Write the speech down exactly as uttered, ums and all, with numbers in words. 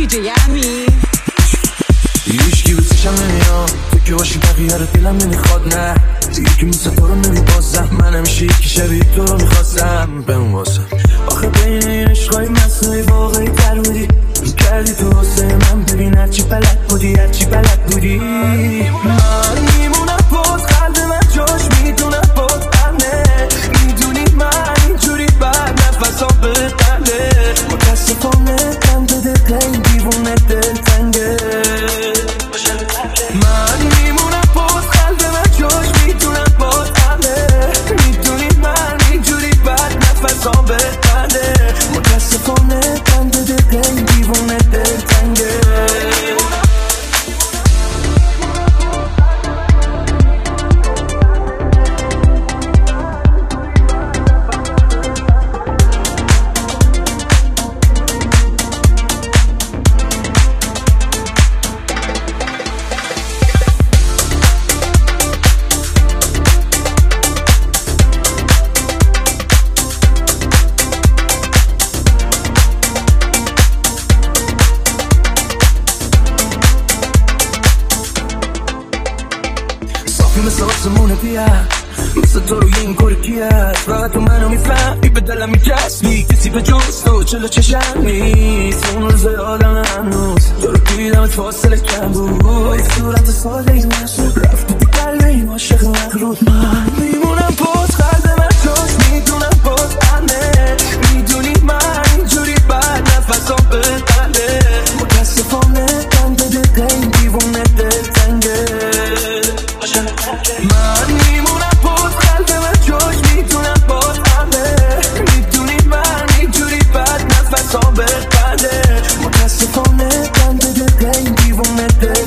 دیجی امیر هیچکی بسشم نمیام تو که باشی بقیه رو دلم نمیخواد نه یکی مثل تو رو نمیبازم من همیشه یکی شبیه تو رو میخواستم بمون واسم آخه بین این عشقای مصنوعی واقعی تر بودی کردی تو واسه من ببین هرچی بلد بودی هرچی بلد بودی من میمونم باز قلب من جاش میدونم باز امنه میدونی من اینجوری بعد نفسام بتنه متاسفانه کم داده قیم دیوونه دلتنگه من میمونم باز قلب من جاش میدونم باز امنه میدونی من اینجوری بعد نفسام بتنه متاسفانه کم داده قیم دیوونه دلتنگه مثل آسمونه بیا مثل تو روی این کار کی هست فقط تو منو میفهمی به دلم میچسبی کسی به جز تو چلو چشم نیست اون روز آدم هنوز تو رو دیدمت فاصله کم بود صورت ساده این نشد رفتی تو قلب این عاشق مغرور من میمونم باز قلب من جاش میدونم باز امنه میدونی من اینجوری بعد نفسام بتنه متاسفانه کم بده قیم دیوونه دلتنگه من میمونم باز قلب من جاش میدونم باز امنه میدونی من اینجوری بعد نفسام بتنه متاسفانه کم بده قیم دیوونه دلتنگه